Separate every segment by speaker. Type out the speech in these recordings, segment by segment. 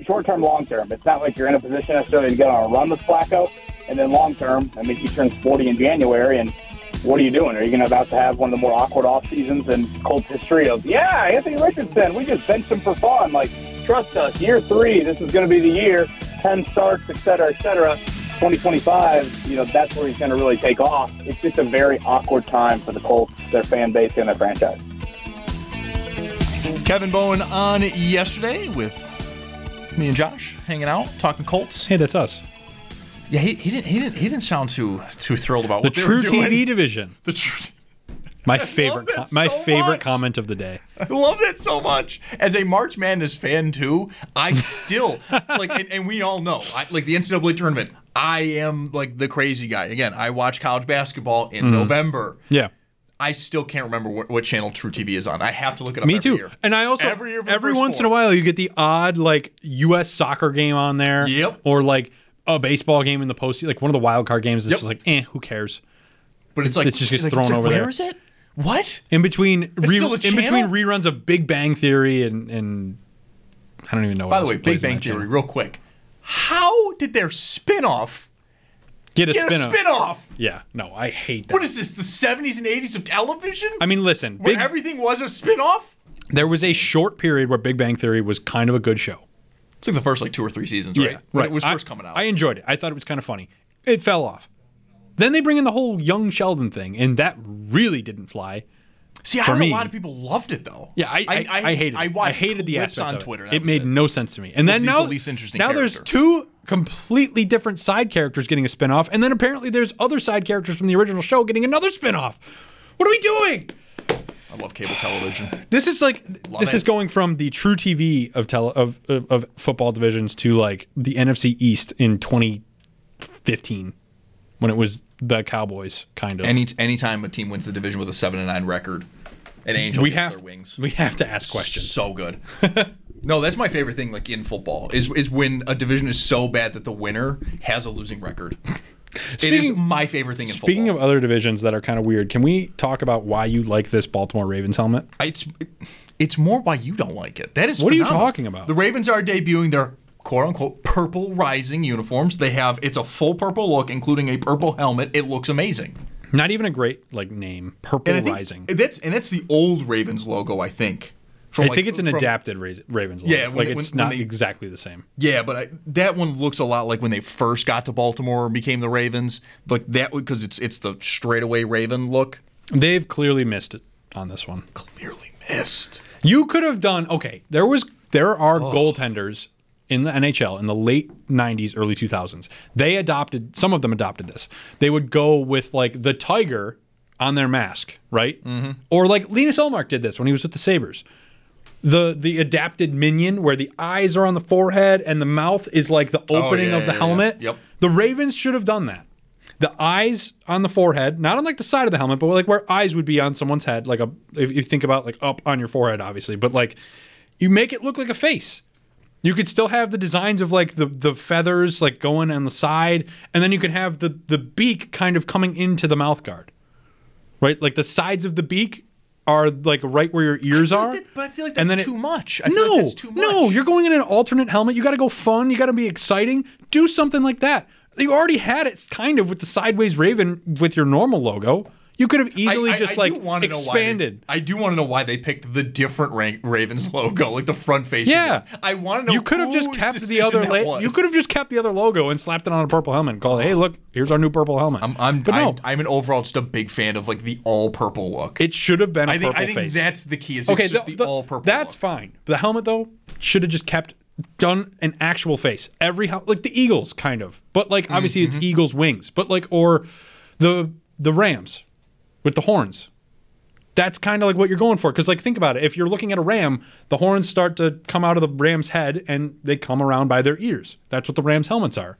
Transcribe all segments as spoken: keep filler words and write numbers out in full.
Speaker 1: short term, long term. It's not like you're in a position necessarily to get on a run with Flacco. And then long term, I mean, he turns forty in January, and what are you doing? Are you going to about to have one of the more awkward off seasons in Colts history of, yeah, Anthony Richardson, we just benched him for fun. Like, trust us, year three, this is going to be the year, ten starts, et cetera, et cetera. twenty twenty-five, you know, that's where he's going to really take off. It's just a very awkward time for the Colts, their fan base, and their franchise.
Speaker 2: Kevin Bowen on yesterday with me and Josh hanging out, talking Colts.
Speaker 3: Hey, that's us.
Speaker 2: Yeah, he, he didn't he didn't he didn't sound too too thrilled about
Speaker 3: the
Speaker 2: what they
Speaker 3: True
Speaker 2: were doing.
Speaker 3: T V division.
Speaker 2: The True.
Speaker 3: My favorite, com-
Speaker 2: so
Speaker 3: my favorite
Speaker 2: much.
Speaker 3: comment of the day.
Speaker 2: I love that so much. As a March Madness fan too, I still like, and, and we all know, I, like the N C double A tournament. I am like the crazy guy. Again, I watch college basketball in mm. November.
Speaker 3: Yeah.
Speaker 2: I still can't remember what, what channel True T V is on. I have to look it up.
Speaker 3: Me
Speaker 2: every
Speaker 3: too.
Speaker 2: Year.
Speaker 3: And I also
Speaker 2: every, year
Speaker 3: every once four. in a while you get the odd like U S soccer game on there.
Speaker 2: Yep.
Speaker 3: Or like a baseball game in the postseason, like one of the wild card games. It's
Speaker 2: yep.
Speaker 3: just like, eh, who cares?
Speaker 2: But it's like
Speaker 3: it just gets
Speaker 2: like,
Speaker 3: thrown
Speaker 2: it's like,
Speaker 3: over
Speaker 2: where
Speaker 3: there.
Speaker 2: Where is it? What?
Speaker 3: In between, re-
Speaker 2: still a
Speaker 3: in
Speaker 2: channel?
Speaker 3: between reruns of Big Bang Theory and and I don't even know. What
Speaker 2: By the
Speaker 3: else
Speaker 2: way,
Speaker 3: plays
Speaker 2: Big Bang
Speaker 3: in that
Speaker 2: Theory,
Speaker 3: channel.
Speaker 2: real quick. How did their spinoff
Speaker 3: get a
Speaker 2: get
Speaker 3: spin-off?
Speaker 2: a spinoff?
Speaker 3: Yeah, no, I hate that.
Speaker 2: What is this? The seventies and eighties of television?
Speaker 3: I mean, listen,
Speaker 2: where
Speaker 3: Big,
Speaker 2: everything was a spinoff.
Speaker 3: There was a short period where Big Bang Theory was kind of a good show.
Speaker 2: It's like the first like two or three seasons, right?
Speaker 3: Yeah,
Speaker 2: when
Speaker 3: right.
Speaker 2: it was first
Speaker 3: I,
Speaker 2: coming out.
Speaker 3: I enjoyed it. I thought it was kind of funny. It fell off. Then they bring in the whole young Sheldon thing, and that really didn't fly.
Speaker 2: See, I
Speaker 3: for
Speaker 2: know
Speaker 3: me.
Speaker 2: a lot of people loved it though.
Speaker 3: Yeah, I I, I, I hated it.
Speaker 2: I,
Speaker 3: I hated the aspect
Speaker 2: on
Speaker 3: of
Speaker 2: Twitter.
Speaker 3: It,
Speaker 2: That
Speaker 3: it
Speaker 2: was
Speaker 3: made
Speaker 2: it.
Speaker 3: no sense to me. And then
Speaker 2: He's
Speaker 3: now,
Speaker 2: the least interesting
Speaker 3: now
Speaker 2: character.
Speaker 3: there's two completely different side characters getting a spinoff, and then apparently there's other side characters from the original show getting another spinoff. What are we doing?
Speaker 2: I love cable television.
Speaker 3: This is like
Speaker 2: Love
Speaker 3: this
Speaker 2: it.
Speaker 3: is going from the True T V of tele of, of of football divisions to like the N F C East in twenty fifteen when it was the Cowboys kind of.
Speaker 2: Any anytime a team wins the division with a seven and nine record, an angel
Speaker 3: we
Speaker 2: gets
Speaker 3: have
Speaker 2: their wings.
Speaker 3: we have to ask questions.
Speaker 2: So good. No, that's my favorite thing. Like in football, is is when a division is so bad that the winner has a losing record. It is my favorite thing in football.
Speaker 3: Speaking of other divisions that are kind of weird, can we talk about why you like this Baltimore Ravens helmet?
Speaker 2: It's it's more why you don't like it. That is
Speaker 3: What are you
Speaker 2: phenomenal.
Speaker 3: talking about?
Speaker 2: The Ravens are debuting their quote unquote purple rising uniforms. They have it's a full purple look, including a purple helmet. It looks amazing.
Speaker 3: Not even a great like name, Purple
Speaker 2: And I think
Speaker 3: Rising.
Speaker 2: That's and that's the old Ravens logo, I think. From
Speaker 3: I
Speaker 2: like-
Speaker 3: think it's an
Speaker 2: from-
Speaker 3: adapted Ra- Ravens logo.
Speaker 2: Yeah, when
Speaker 3: like
Speaker 2: it-
Speaker 3: it's
Speaker 2: when-
Speaker 3: not
Speaker 2: when they-
Speaker 3: exactly the same.
Speaker 2: Yeah, but I, that one looks a lot like when they first got to Baltimore and became the Ravens. Like that because it's it's the straightaway Raven look.
Speaker 3: They've clearly missed it on this one.
Speaker 2: Clearly missed.
Speaker 3: You could have done okay. There was there are goaltenders in the N H L in the late nineties, early two thousands. They adopted some of them adopted this. They would go with like the tiger on their mask, right? Mm-hmm. Or like Linus Ullmark did this when he was with the Sabres. The the adapted minion where the eyes are on the forehead and the mouth is like the opening
Speaker 2: yeah,
Speaker 3: of the
Speaker 2: yeah,
Speaker 3: helmet.
Speaker 2: yeah. Yep.
Speaker 3: The Ravens should have done that. The eyes on the forehead, not on like the side of the helmet, but like where eyes would be on someone's head, like a if you think about like up on your forehead, obviously, but like you make it look like a face. You could still have the designs of like the the feathers like going on the side, and then you could have the the beak kind of coming into the mouth guard. Right? Like the sides of the beak are like right where your ears
Speaker 2: I feel
Speaker 3: are.
Speaker 2: like that- but I feel like
Speaker 3: and
Speaker 2: that's
Speaker 3: then
Speaker 2: too
Speaker 3: it,
Speaker 2: much. I
Speaker 3: no,
Speaker 2: feel like that's too much.
Speaker 3: no, you're going in an alternate helmet. You got to go fun. You got to be exciting. Do something like that. You already had it kind of with the sideways Raven with your normal logo. You could have easily
Speaker 2: I- I-
Speaker 3: just
Speaker 2: I do
Speaker 3: like
Speaker 2: wanna know why
Speaker 3: expanded.
Speaker 2: they- I do want to know why they picked the different Ra- Ravens logo, like the front facing.
Speaker 3: Yeah,
Speaker 2: one. I want to know.
Speaker 3: You could have just
Speaker 2: whose
Speaker 3: kept the
Speaker 2: decision
Speaker 3: other.
Speaker 2: that
Speaker 3: La-
Speaker 2: was.
Speaker 3: you could have just kept the other logo and slapped it on a purple helmet and called, "Hey, look, here's our new purple helmet."
Speaker 2: I'm, I'm,
Speaker 3: but no,
Speaker 2: I'm, I'm an overall just a big fan of like the all purple look.
Speaker 3: it should have been a
Speaker 2: I think
Speaker 3: purple
Speaker 2: I think
Speaker 3: face.
Speaker 2: that's the key. Is
Speaker 3: okay,
Speaker 2: it's just
Speaker 3: the-
Speaker 2: the,
Speaker 3: the-
Speaker 2: all purple.
Speaker 3: That's
Speaker 2: look.
Speaker 3: fine. The helmet though should have just kept done an actual face. Every hel- like the Eagles kind of, but like obviously
Speaker 2: Mm-hmm.
Speaker 3: it's Eagles wings, but like or the the Rams with the horns. That's kind of like what you're going for. Because, like, think about it. If you're looking at a ram, the horns start to come out of the ram's head and they come around by their ears. That's what the ram's helmets are.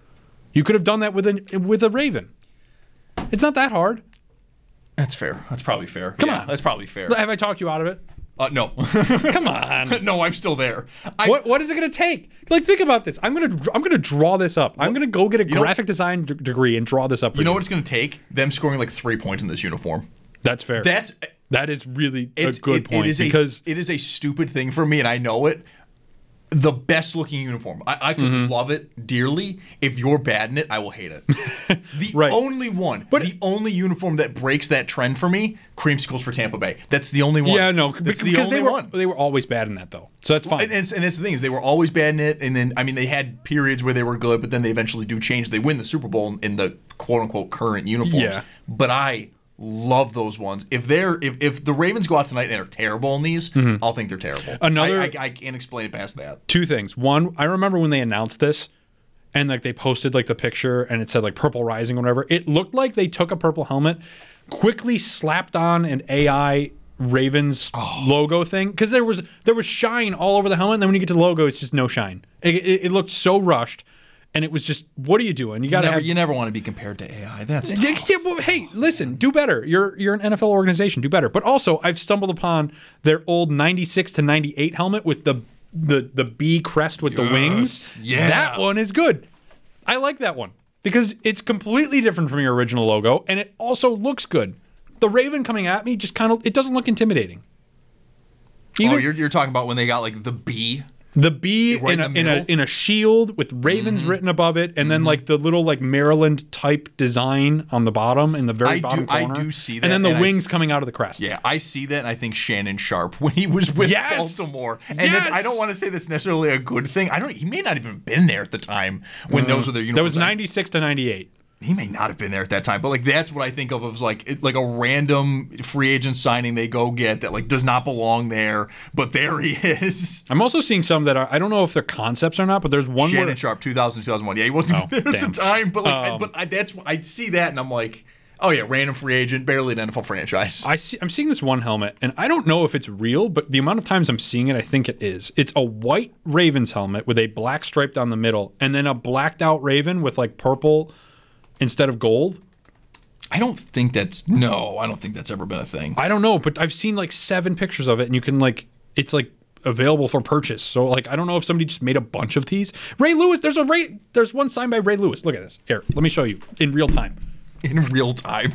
Speaker 3: You could have done that with a, with a raven. It's not that hard.
Speaker 2: That's fair. That's probably fair.
Speaker 3: Come
Speaker 2: Yeah,
Speaker 3: on.
Speaker 2: that's probably fair.
Speaker 3: Have I talked you out of it?
Speaker 2: Uh, no.
Speaker 3: Come on.
Speaker 2: No, I'm still there. I,
Speaker 3: What what is it going to take? Like, think about this. I'm gonna I'm gonna draw this up. I'm gonna go get a
Speaker 2: know-
Speaker 3: graphic design d- degree and draw this up. For
Speaker 2: You know what it's going to take? Them scoring like three points in this uniform.
Speaker 3: That's fair.
Speaker 2: That's
Speaker 3: that is really a
Speaker 2: it's,
Speaker 3: good
Speaker 2: it,
Speaker 3: point
Speaker 2: it is
Speaker 3: because
Speaker 2: a, it is a stupid thing for me, and I know it. the best looking uniform. I, I could
Speaker 3: Mm-hmm.
Speaker 2: love it dearly. If you're bad in it, I will hate it. The
Speaker 3: Right.
Speaker 2: only one,
Speaker 3: But-
Speaker 2: the only uniform that breaks that trend for me, creamsicles for Tampa Bay. That's the only one.
Speaker 3: Yeah, no,
Speaker 2: that's
Speaker 3: because,
Speaker 2: the
Speaker 3: because
Speaker 2: only
Speaker 3: they were
Speaker 2: one.
Speaker 3: they were always bad in that though, so that's fine.
Speaker 2: And, and, and that's the thing is they were always bad in it, and then I mean they had periods where they were good, but then they eventually do change. They win the Super Bowl in the quote unquote current uniforms.
Speaker 3: Yeah.
Speaker 2: But I love those ones. If they're if, if the Ravens go out tonight and are terrible in these, I'll think they're terrible.
Speaker 3: Mm-hmm. Another-
Speaker 2: I, I, I can't explain it past that.
Speaker 3: Two things. One, I remember when they announced this, and like they posted like the picture, and it said like Purple Rising or whatever. It looked like they took a purple helmet, quickly slapped on an A I Ravens logo thing because there was there was shine all over the helmet. And then when you get to the logo, it's just no shine. It, it, it looked so rushed, and it was just, what are you doing? You got to
Speaker 2: Never,
Speaker 3: have.
Speaker 2: you never want to be compared to A I. That's
Speaker 3: Yeah,
Speaker 2: tough.
Speaker 3: yeah, well, hey, listen, do better. You're you're an N F L organization, do better. But also, I've stumbled upon their old ninety-six to ninety-eight helmet with the the the B crest with the
Speaker 2: Yes,
Speaker 3: wings.
Speaker 2: yeah.
Speaker 3: That one is good. I like that one because it's completely different from your original logo, and it also looks good. The Raven coming at me just kind of, it doesn't look intimidating.
Speaker 2: Oh,
Speaker 3: Even
Speaker 2: you're, you're talking about when they got like the B.
Speaker 3: the B
Speaker 2: Right
Speaker 3: in,
Speaker 2: in
Speaker 3: a,
Speaker 2: the
Speaker 3: in a
Speaker 2: middle?
Speaker 3: in a shield with Ravens
Speaker 2: Mm-hmm.
Speaker 3: written above it, and then like the little like Maryland type design on the bottom in the very
Speaker 2: I
Speaker 3: bottom
Speaker 2: do- I
Speaker 3: corner.
Speaker 2: do see
Speaker 3: and
Speaker 2: that,
Speaker 3: then the
Speaker 2: and I-
Speaker 3: wings coming out of the crest.
Speaker 2: Yeah, I see that, and I think Shannon Sharp when he was with
Speaker 3: Yes!
Speaker 2: Baltimore. And
Speaker 3: Yes!
Speaker 2: then I don't want to say that's necessarily a good thing. I don't. He may not even have been there at the time when those were their uniforms.
Speaker 3: That was ninety-six to ninety-eight.
Speaker 2: He may not have been there at that time, but like that's what I think of as like it, like a random free agent signing they go get that like does not belong there, but there he is.
Speaker 3: I'm also seeing some that are, I don't know if they're concepts or not, but there's one
Speaker 2: Shannon
Speaker 3: where
Speaker 2: Sharp, two thousand, two thousand one. Yeah, he wasn't
Speaker 3: Oh,
Speaker 2: even there
Speaker 3: damn.
Speaker 2: at the time, but like, I,
Speaker 3: Um,
Speaker 2: but I, that's I see that and I'm like, oh yeah, random free agent, barely an N F L franchise.
Speaker 3: I see, I'm seeing this one helmet, and I don't know if it's real, but the amount of times I'm seeing it, I think it is. It's a white Ravens helmet with a black stripe down the middle, and then a blacked out Raven with like purple instead of gold.
Speaker 2: I don't think that's no, I don't think that's ever been a thing.
Speaker 3: I don't know, but I've seen like seven pictures of it, and you can like, it's like available for purchase. So like, I don't know if somebody just made a bunch of these. Ray Lewis, there's a Ray, there's one signed by Ray Lewis. Look at this. Here, let me show you in real time.
Speaker 2: In real time.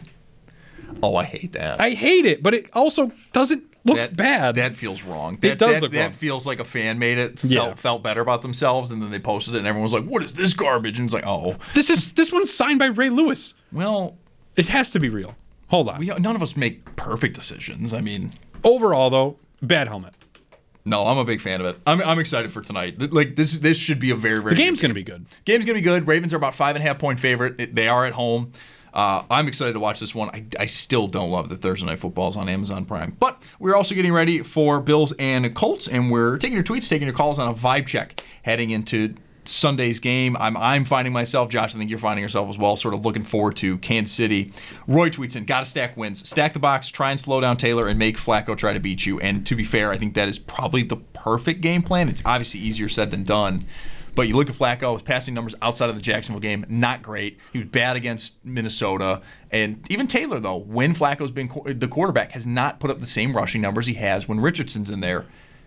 Speaker 2: Oh, I hate that.
Speaker 3: I hate it, but it also doesn't look
Speaker 2: that,
Speaker 3: bad.
Speaker 2: That feels wrong. That,
Speaker 3: does
Speaker 2: that,
Speaker 3: look
Speaker 2: that
Speaker 3: wrong.
Speaker 2: feels like a fan made it, felt,
Speaker 3: Yeah.
Speaker 2: felt better about themselves, and then they posted it, and everyone was like, what is this garbage? And it's like, oh.
Speaker 3: this is this one's signed by Ray Lewis.
Speaker 2: Well,
Speaker 3: It has to be real. Hold on.
Speaker 2: we none of us make perfect decisions. I mean,
Speaker 3: Overall, though, bad helmet.
Speaker 2: no, I'm a big fan of it. I'm, I'm excited for tonight. Th- Like this, this should be a very, very
Speaker 3: The game's
Speaker 2: good
Speaker 3: going to be good.
Speaker 2: Game's gonna be good. Ravens are about five and a half point favorite. It- they are at home. Uh, I'm excited to watch this one. I, I still don't love that Thursday Night Football's on Amazon Prime, but we're also getting ready for Bills and Colts, and we're taking your tweets, taking your calls on a vibe check heading into Sunday's game. I'm I'm finding myself, Josh, I think you're finding yourself as well, sort of looking forward to Kansas City. Roy tweets in, gotta stack wins. Stack the box, try and slow down Taylor, and make Flacco try to beat you. And to be fair, I think that is probably the perfect game plan. It's obviously easier said than done. But you look at Flacco, his passing numbers outside of the Jacksonville game, not great. He was bad against Minnesota. And even Taylor, though, when Flacco's been qu- the quarterback, has not put up the same rushing numbers he has when Richardson's in there.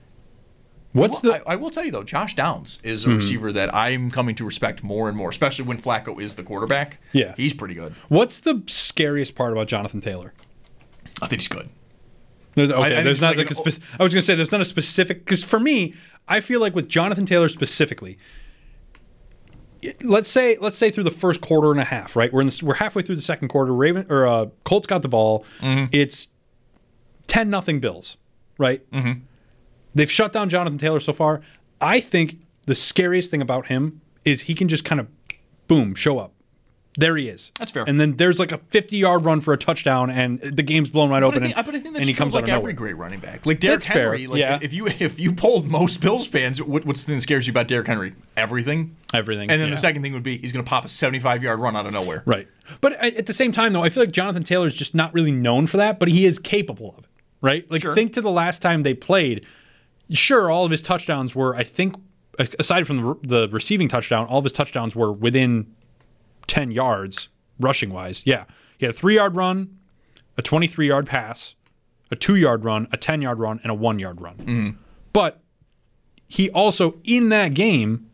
Speaker 3: What's
Speaker 2: Well,
Speaker 3: the Hmm.
Speaker 2: I, I will tell you though, Josh Downs is a receiver that I'm coming to respect more and more, especially when Flacco is the quarterback.
Speaker 3: Yeah.
Speaker 2: He's pretty good.
Speaker 3: What's the scariest part about Jonathan Taylor?
Speaker 2: I think he's good.
Speaker 3: There's, okay,
Speaker 2: I think
Speaker 3: there's
Speaker 2: it's
Speaker 3: not
Speaker 2: like
Speaker 3: like a
Speaker 2: an-
Speaker 3: spec- I was going to say there's not a specific, because for me, I feel like with Jonathan Taylor specifically, it- let's say let's say through the first quarter and a half, right? We're in this, we're halfway through the second quarter. Raven or uh, Colts got the ball.
Speaker 2: Mm-hmm.
Speaker 3: It's ten nothing Bills, right? Mm-hmm. They've shut down Jonathan Taylor so far. I think the scariest thing about him is he can just kind of boom show up. There he is.
Speaker 2: That's fair.
Speaker 3: And then there's like a fifty-yard run for a touchdown, and the game's blown wide
Speaker 2: But
Speaker 3: open.
Speaker 2: I think,
Speaker 3: and,
Speaker 2: but I think that's
Speaker 3: and he
Speaker 2: true
Speaker 3: comes
Speaker 2: of, like
Speaker 3: out of
Speaker 2: every
Speaker 3: nowhere.
Speaker 2: great running back. Like Derrick
Speaker 3: That's fair,
Speaker 2: Henry. Like
Speaker 3: yeah.
Speaker 2: if you if you polled most Bills fans, what, what's the thing that scares you about Derrick Henry? Everything.
Speaker 3: Everything.
Speaker 2: And then
Speaker 3: yeah.
Speaker 2: the second thing would be he's going to pop a seventy-five yard run out of nowhere.
Speaker 3: Right. But at at the same time, though, I feel like Jonathan Taylor is just not really known for that, but he is capable of it, right? Like,
Speaker 2: Sure.
Speaker 3: think to the last time they played. Sure, all of his touchdowns were, I think, aside from the, the receiving touchdown, all of his touchdowns were within ten yards, rushing wise. Yeah. He had a three yard run, a twenty-three yard pass, a two yard run, a ten yard run, and a one yard run.
Speaker 2: Mm-hmm.
Speaker 3: But he also, in that game,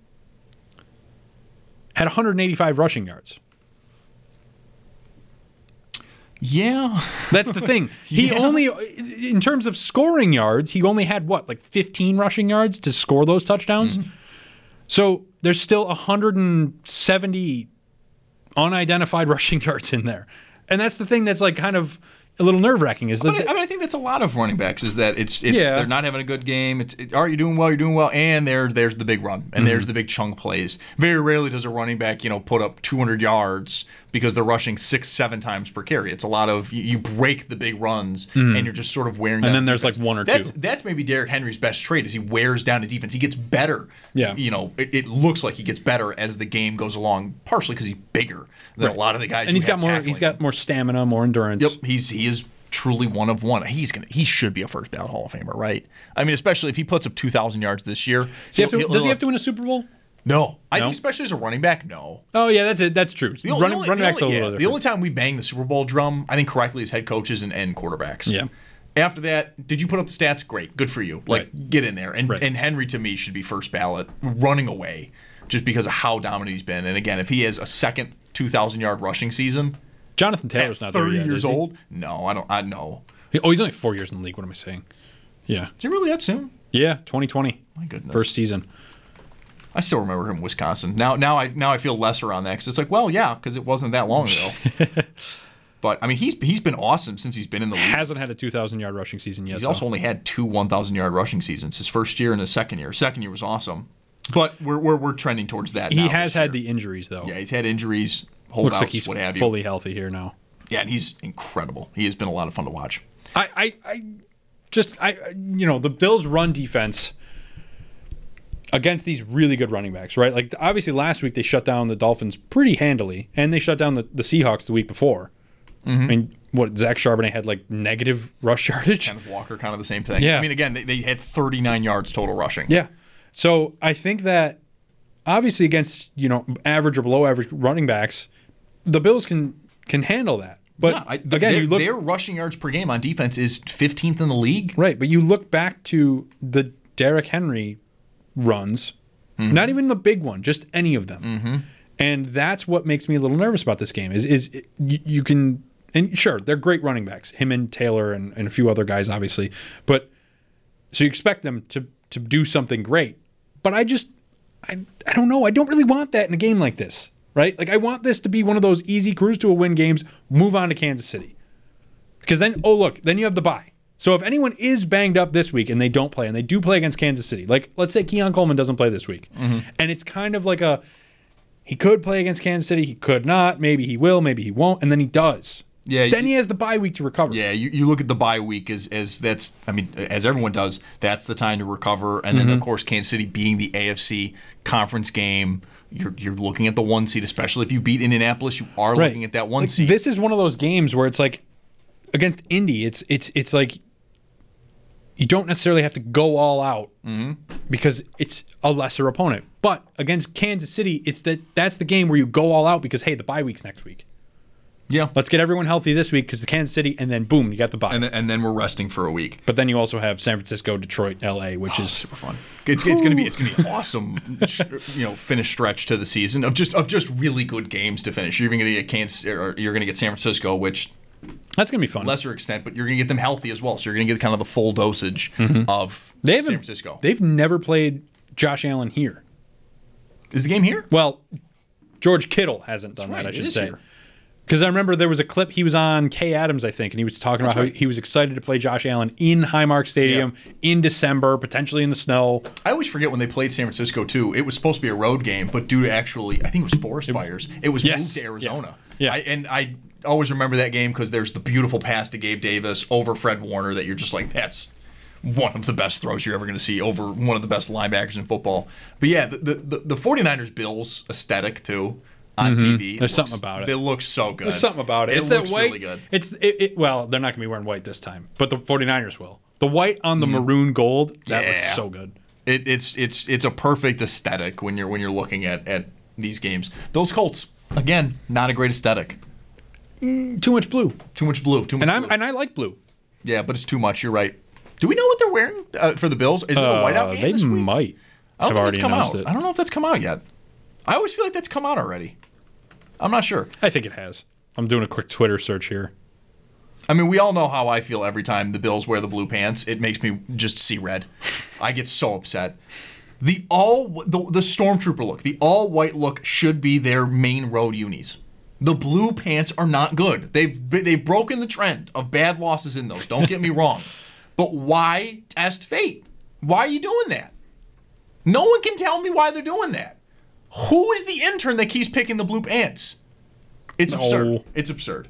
Speaker 3: had one hundred eighty-five rushing yards.
Speaker 2: Yeah.
Speaker 3: That's the thing. He
Speaker 2: Yeah.
Speaker 3: only, in terms of scoring yards, he only had what, like fifteen rushing yards to score those touchdowns?
Speaker 2: Mm-hmm.
Speaker 3: So there's still one hundred seventy unidentified rushing yards in there. And that's the thing that's like kind of a little nerve wracking is that
Speaker 2: But I, I mean, I think that's a lot of running backs is that it's it's
Speaker 3: Yeah.
Speaker 2: they're not having a good game. It's it, all right, you're doing well, you're doing well, and there there's the big run and there's the big chunk plays. Very rarely does a running back you know put up two hundred yards because they're rushing six seven times per carry. It's a lot of you, you break the big runs and you're just sort of wearing.
Speaker 3: And
Speaker 2: down
Speaker 3: then
Speaker 2: the
Speaker 3: there's, like,
Speaker 2: defense.
Speaker 3: one or
Speaker 2: that's,
Speaker 3: two.
Speaker 2: That's maybe Derrick Henry's best trait is he wears down the defense. He gets better.
Speaker 3: Yeah.
Speaker 2: you know it, it looks like he gets better as the game goes along. Partially because he's bigger than
Speaker 3: Right.
Speaker 2: a lot of the guys.
Speaker 3: and he's
Speaker 2: you
Speaker 3: got
Speaker 2: have
Speaker 3: more
Speaker 2: tackling
Speaker 3: he's
Speaker 2: him.
Speaker 3: got more stamina, more endurance.
Speaker 2: Yep, he's he is truly one of one. He's gonna he should be a first ballot Hall of Famer, right? I mean, especially if he puts up two thousand yards this year.
Speaker 3: Does he, have to,
Speaker 2: he'll-
Speaker 3: does he
Speaker 2: he'll-
Speaker 3: have to win a Super Bowl?
Speaker 2: No, I
Speaker 3: No?
Speaker 2: think especially as a running back, no.
Speaker 3: Oh yeah, that's it. That's true.
Speaker 2: The only,
Speaker 3: running
Speaker 2: the only,
Speaker 3: running
Speaker 2: the
Speaker 3: back's a
Speaker 2: only-
Speaker 3: little
Speaker 2: yeah, the
Speaker 3: different.
Speaker 2: only time we bang the Super Bowl drum, I think correctly, is head coaches and, and quarterbacks.
Speaker 3: Yeah.
Speaker 2: After that, did you put up the stats? Great, good for you. Like
Speaker 3: Right.
Speaker 2: get in there. And
Speaker 3: Right.
Speaker 2: and Henry to me should be first ballot, running away, just because of how dominant he's been. And again, if he has a second two thousand yard rushing season
Speaker 3: Jonathan
Speaker 2: at
Speaker 3: Taylor's not there
Speaker 2: thirty
Speaker 3: yet,
Speaker 2: years
Speaker 3: is he?
Speaker 2: old, no, I don't. I know.
Speaker 3: He- Oh, he's only four years in the league. What am I saying? Yeah,
Speaker 2: Is he really that soon?
Speaker 3: yeah, twenty twenty.
Speaker 2: My goodness.
Speaker 3: First season.
Speaker 2: I still remember him in Wisconsin. Now, now I now I feel lesser on that because it's like, well, yeah, because it wasn't that long ago. But I mean, he's he's been awesome since he's been in the league.
Speaker 3: Hasn't had a two thousand yard rushing season yet.
Speaker 2: He's
Speaker 3: though.
Speaker 2: also only had two one thousand yard rushing seasons. His first year and his second year. Second year was awesome, but we're we're, we're trending towards that.
Speaker 3: he
Speaker 2: now
Speaker 3: has
Speaker 2: this
Speaker 3: had
Speaker 2: year.
Speaker 3: the injuries though.
Speaker 2: Yeah, he's had injuries,
Speaker 3: Looks
Speaker 2: holdouts,
Speaker 3: like he's
Speaker 2: what have you.
Speaker 3: fully healthy here now.
Speaker 2: Yeah, and he's incredible. He has been a lot of fun to watch.
Speaker 3: I, I, I just, I, I- you know, the Bills' run defense against these really good running backs, right? Like, obviously, last week they shut down the Dolphins pretty handily, and they shut down the, the Seahawks the week before.
Speaker 2: Mm-hmm.
Speaker 3: I mean, what, Zach Charbonnet had like negative rush yardage?
Speaker 2: Kenneth Walker, kind of the same thing.
Speaker 3: Yeah.
Speaker 2: I mean, again, they, they had thirty-nine yards total rushing.
Speaker 3: Yeah. So I think that obviously against, you know, average or below average running backs, the Bills can can handle that. But
Speaker 2: Yeah, I,
Speaker 3: again,
Speaker 2: their,
Speaker 3: you look
Speaker 2: their rushing yards per game on defense is fifteenth in the league.
Speaker 3: right, but you look back to the Derrick Henry runs,
Speaker 2: Mm-hmm.
Speaker 3: not even the big one, just any of them, mm-hmm. and that's what makes me a little nervous about this game. Is is it, you, you can and sure they're great running backs, him and Taylor and, and a few other guys, obviously, but so you expect them to to do something great, but I just I I don't know, I don't really want that in a game like this, right? Like I want this to be one of those easy cruise to a win games, move on to Kansas City, because then oh look, then you have the bye. So if anyone is banged up this week and they don't play, and they do play against Kansas City, like let's say Keon Coleman doesn't play this week,
Speaker 2: Mm-hmm.
Speaker 3: and it's kind of like a, he could play against Kansas City, he could not, maybe he will, maybe he won't, and then he does.
Speaker 2: Yeah,
Speaker 3: Then
Speaker 2: you-
Speaker 3: he has the bye week to recover.
Speaker 2: Yeah, you, you look at the bye week as as that's I mean as everyone does, that's the time to recover. And then
Speaker 3: Mm-hmm.
Speaker 2: of course Kansas City being the A F C conference game, you're you're looking at the one seed, especially if you beat Indianapolis, you are
Speaker 3: Right.
Speaker 2: looking at that one
Speaker 3: Like,
Speaker 2: seed.
Speaker 3: This is one of those games where it's like against Indy, it's it's it's like you don't necessarily have to go all out
Speaker 2: Mm-hmm.
Speaker 3: because it's a lesser opponent. But against Kansas City, it's that that's the game where you go all out because hey, the bye week's next week.
Speaker 2: yeah.
Speaker 3: Let's get everyone healthy this week because the Kansas City, and then boom, you got the bye.
Speaker 2: And then, and then we're resting for a week.
Speaker 3: But then you also have San Francisco, Detroit, L A, which is
Speaker 2: Super fun. It's, it's gonna be it's gonna be awesome. sh- you know, finish stretch to the season of just of just really good games to finish. You're even gonna get Kansas, or you're gonna get San Francisco, which
Speaker 3: that's gonna be fun.
Speaker 2: lesser extent, but you're gonna get them healthy as well. So you're gonna get kind of the full dosage of
Speaker 3: they
Speaker 2: San
Speaker 3: haven't,
Speaker 2: Francisco.
Speaker 3: They've never played Josh Allen here.
Speaker 2: Is the game here?
Speaker 3: Well, George Kittle hasn't done
Speaker 2: That's
Speaker 3: that, I
Speaker 2: right, it
Speaker 3: should
Speaker 2: is
Speaker 3: say.
Speaker 2: here.
Speaker 3: Because I remember there was a clip, he was on Kay Adams, I think, and he was talking about
Speaker 2: right.
Speaker 3: how he was excited to play Josh Allen in Highmark Stadium in December, potentially in the snow.
Speaker 2: I always forget when they played San Francisco too. It was supposed to be a road game, but due to actually, I think it was forest fires, it was
Speaker 3: Yes.
Speaker 2: moved to Arizona.
Speaker 3: Yeah.
Speaker 2: I, and I always remember that game because there's the beautiful pass to Gabe Davis over Fred Warner that you're just like, that's one of the best throws you're ever going to see over one of the best linebackers in football. But yeah, the the, the, the 49ers Bills aesthetic too on T V.
Speaker 3: There's
Speaker 2: looks-
Speaker 3: something about it.
Speaker 2: They look so good.
Speaker 3: There's something about it.
Speaker 2: It
Speaker 3: it's
Speaker 2: looks
Speaker 3: that white.
Speaker 2: really good.
Speaker 3: It's it, it, well, they're not going to be wearing white this time, but the 49ers will. The white on the maroon gold, that
Speaker 2: Yeah.
Speaker 3: looks so good.
Speaker 2: It, it's it's it's a perfect aesthetic when you're when you're looking at, at these games. Bills Colts again, not a great aesthetic.
Speaker 3: Too much blue.
Speaker 2: Too much blue. Too much.
Speaker 3: And I'm
Speaker 2: blue.
Speaker 3: and I like blue.
Speaker 2: Yeah, but it's too much. You're right. Do we know what they're wearing uh, for the Bills? Is it a whiteout
Speaker 3: Uh,
Speaker 2: game
Speaker 3: they
Speaker 2: this week?
Speaker 3: might
Speaker 2: I don't
Speaker 3: have
Speaker 2: think
Speaker 3: already
Speaker 2: that's come
Speaker 3: announced
Speaker 2: out.
Speaker 3: it.
Speaker 2: I don't know if that's come out yet. I always feel like that's come out already. I'm not sure.
Speaker 3: I think it has. I'm doing a quick Twitter search here.
Speaker 2: I mean, we all know how I feel every time the Bills wear the blue pants. It makes me just see red. I get so upset. The all the, the Stormtrooper look, the all white look should be their main road unis. The blue pants are not good. They've they've broken the trend of bad losses in those. Don't get me wrong. But why test fate? Why are you doing that? No one can tell me why they're doing that. Who is the intern that keeps picking the blue pants? It's
Speaker 3: No.
Speaker 2: absurd. It's absurd.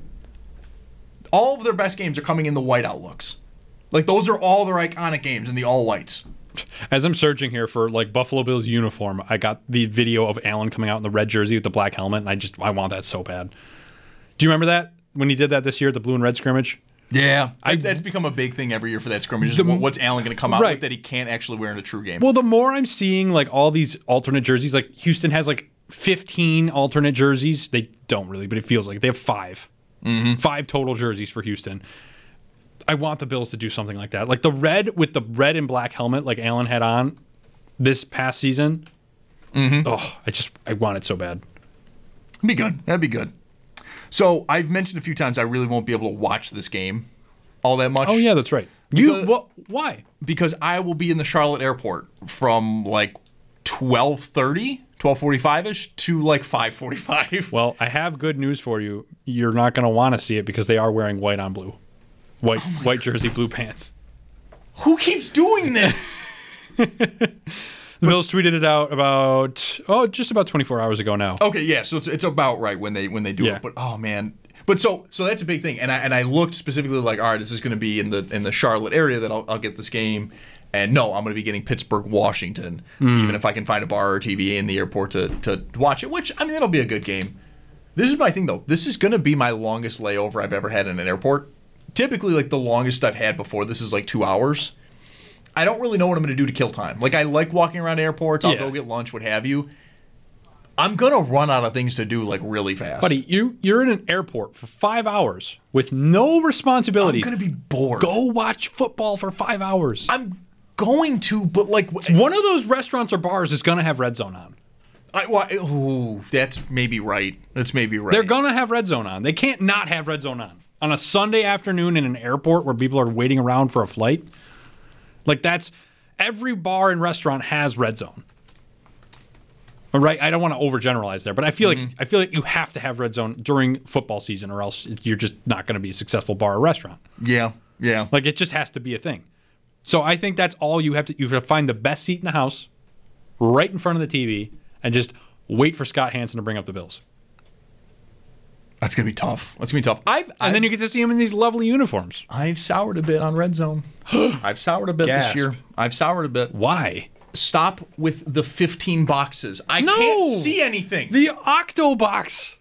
Speaker 2: All of their best games are coming in the whiteout looks. Like, those are all their iconic games in the all whites.
Speaker 3: As I'm searching here for like Buffalo Bills uniform, I got the video of Allen coming out in the red jersey with the black helmet, and I just I want that so bad. Do you remember that when he did that this year at the blue and red scrimmage?
Speaker 2: Yeah,
Speaker 3: I-
Speaker 2: that's become a big thing every year for that scrimmage. Is
Speaker 3: The-
Speaker 2: what- what's Allen going to come out
Speaker 3: Right.
Speaker 2: with that he can't actually wear in a true game?
Speaker 3: Well, the more I'm seeing like all these alternate jerseys, like Houston has like fifteen alternate jerseys. They don't really, but it feels like they have five, mm-hmm. five total jerseys for Houston. I want the Bills to do something like that, like the red with the red and black helmet, like Allen had on this past season. Mm-hmm. Oh, I just I want it so bad.
Speaker 2: That'd be good. That'd be good. So I've mentioned a few times I really won't be able to watch this game all that much.
Speaker 3: Oh yeah, that's right. You
Speaker 2: Because-
Speaker 3: what? Why?
Speaker 2: because I will be in the Charlotte airport from like twelve thirty, twelve forty-five ish to like five forty-five.
Speaker 3: Well, I have good news for you. You're not going to want to see it because they are wearing white on blue, white white jersey, blue pants.
Speaker 2: Who keeps doing this?
Speaker 3: The Bills tweeted it out about oh, just about twenty-four hours ago now.
Speaker 2: Okay, yeah, so it's it's about right when they when they do
Speaker 3: Yeah.
Speaker 2: it. But oh man. But so so that's a big thing. And I and I looked specifically like, all right, this is gonna be in the in the Charlotte area that I'll I'll get this game. And no, I'm gonna be getting Pittsburgh, Washington, even if I can find a bar or T V in the airport to to watch it, which I mean that'll be a good game. This is my thing though. This is gonna be my longest layover I've ever had in an airport. Typically like the longest I've had before this is like two hours. I don't really know what I'm going to do to kill time. Like, I like walking around airports. I'll
Speaker 3: Yeah.
Speaker 2: go get lunch, what have you. I'm going to run out of things to do, like, really fast.
Speaker 3: Buddy, you you're in an airport for five hours with no
Speaker 2: I'm
Speaker 3: responsibilities.
Speaker 2: going to be bored.
Speaker 3: Go watch football for five hours.
Speaker 2: I'm going to, but, like...
Speaker 3: One of those restaurants or bars is going to have red zone on.
Speaker 2: I, well, I- ooh, that's maybe right. That's maybe right.
Speaker 3: They're going to have red zone on. They can't not have red zone on. On a Sunday afternoon in an airport where people are waiting around for a flight. Like, that's... Every bar and restaurant has red zone. All right? I don't want to overgeneralize there, but I feel
Speaker 2: Mm-hmm.
Speaker 3: like I feel like you have to have red zone during football season or else you're just not going to be a successful bar or restaurant.
Speaker 2: Yeah, yeah.
Speaker 3: Like, it just has to be a thing. So I think that's all you have to... You have to find the best seat in the house, right in front of the T V, and just wait for Scott Hansen to bring up the Bills.
Speaker 2: That's going to be tough. That's going to be tough. I've,
Speaker 3: And
Speaker 2: I've,
Speaker 3: then you get to see him in these lovely uniforms.
Speaker 2: I've soured a bit on Red Zone. I've soured a bit
Speaker 3: Gasp.
Speaker 2: this year. I've soured a bit.
Speaker 3: Why?
Speaker 2: Stop with the fifteen boxes. I
Speaker 3: No!
Speaker 2: can't see anything.
Speaker 3: The Octobox.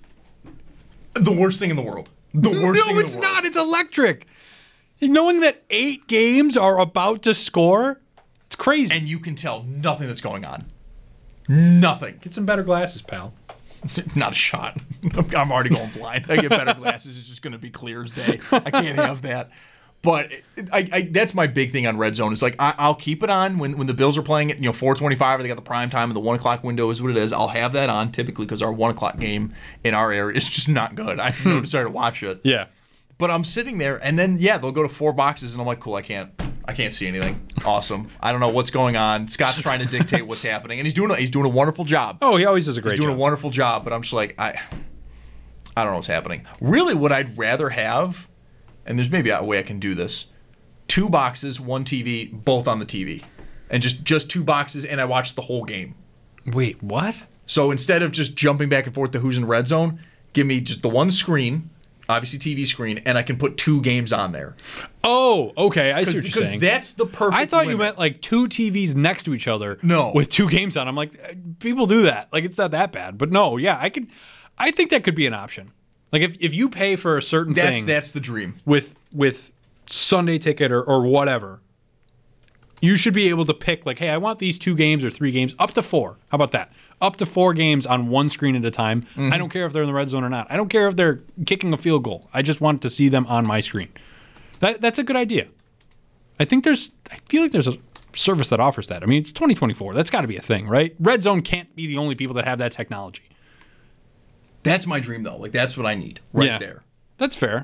Speaker 2: The worst thing in the world. The worst thing
Speaker 3: No,
Speaker 2: in
Speaker 3: it's
Speaker 2: the world.
Speaker 3: not. It's electric. Knowing that eight games are about to score, it's crazy.
Speaker 2: And you can tell nothing that's going on. Nothing.
Speaker 3: Get some better glasses, pal.
Speaker 2: Not a shot. I'm already going blind. I get better glasses. It's just going to be clear as day. I can't have that. But I, I, that's my big thing on Red Zone. It's like I, I'll keep it on when, when the Bills are playing it. You know, four twenty-five. Or they got the prime time, and the one o'clock window is what it is. I'll have that on typically because our one o'clock game in our area is just not good. I have no desire to watch it.
Speaker 3: Yeah.
Speaker 2: But I'm sitting there, and then yeah, they'll go to four boxes, and I'm like, cool. I can't. I can't see anything. Awesome. I don't know what's going on. Scott's trying to dictate what's happening, and he's doing a, he's doing a wonderful job.
Speaker 3: Oh, he always does a great
Speaker 2: He's doing
Speaker 3: job.
Speaker 2: a wonderful job, but I'm just like, I I don't know what's happening. Really, what I'd rather have, and there's maybe a way I can do this, two boxes, one T V, both on the T V. And just, just two boxes, and I watch the whole game.
Speaker 3: Wait, what?
Speaker 2: So instead of just jumping back and forth to who's in red zone, give me just the one screen, obviously T V screen, and I can put two games on there.
Speaker 3: Oh, okay. I see what you're
Speaker 2: Because
Speaker 3: saying.
Speaker 2: that's the perfect
Speaker 3: I thought you
Speaker 2: limit.
Speaker 3: meant like two T Vs next to each other.
Speaker 2: No.
Speaker 3: With two games on. I'm like, eh, people do that. Like, it's not that bad. But no, yeah, I could. I think that could be an option. Like, if, if you pay for a certain
Speaker 2: That's,
Speaker 3: thing
Speaker 2: that's the dream.
Speaker 3: with with Sunday ticket or, or whatever, you should be able to pick, like, hey, I want these two games or three games, up to four. How about that? Up to four games on one screen at a time.
Speaker 2: Mm-hmm.
Speaker 3: I don't care if they're in the red zone or not. I don't care if they're kicking a field goal. I just want to see them on my screen. That, that's a good idea. I think there's, I feel like there's a service that offers that. I mean, it's twenty twenty-four. That's got to be a thing, right? Red zone can't be the only people that have that technology.
Speaker 2: That's my dream, though. Like, that's what I need right
Speaker 3: Yeah.
Speaker 2: there.
Speaker 3: That's fair.